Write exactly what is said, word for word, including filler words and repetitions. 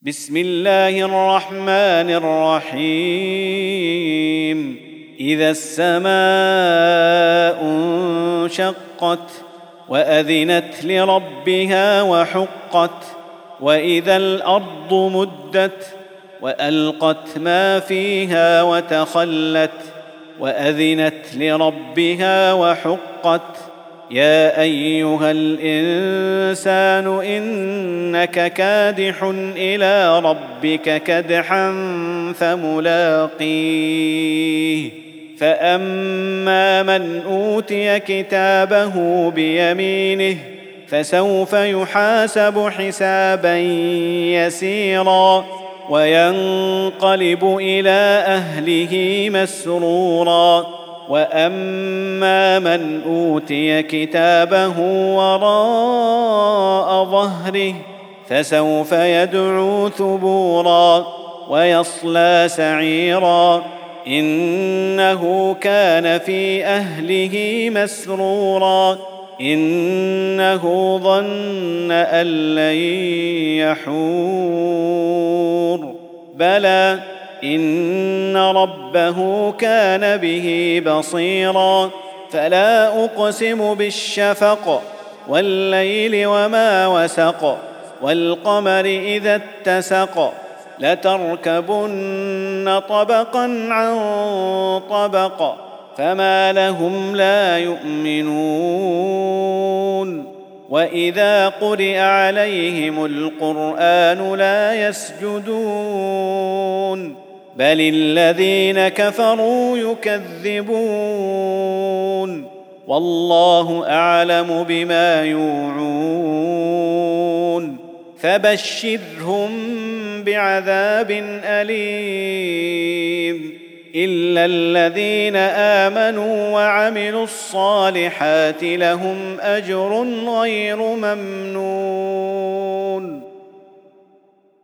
بسم الله الرحمن الرحيم إذا السماء انشقت وأذنت لربها وحقت وإذا الأرض مدت وألقت ما فيها وتخلت وأذنت لربها وحقت يا أيها الإنسان إنك كادح إلى ربك كدحا فملاقيه فأما من أوتي كتابه بيمينه فسوف يحاسب حسابا يسيرا وينقلب إلى أهله مسرورا وأما من أوتي كتابه وراء ظهره فسوف يدعو ثبورا ويصلى سعيرا إنه كان في أهله مسرورا إنه ظن أن لن يحور بلى إن ربه كان به بصيرا فلا أقسم بالشفق والليل وما وسق والقمر إذا اتسق لتركبن طبقا عن طبق فما لهم لا يؤمنون وإذا قرئ عليهم القرآن لا يسجدون بل الذين كفروا يكذبون والله أعلم بما يوعون فبشرهم بعذاب أليم إلا الذين آمنوا وعملوا الصالحات لهم أجر غير ممنون.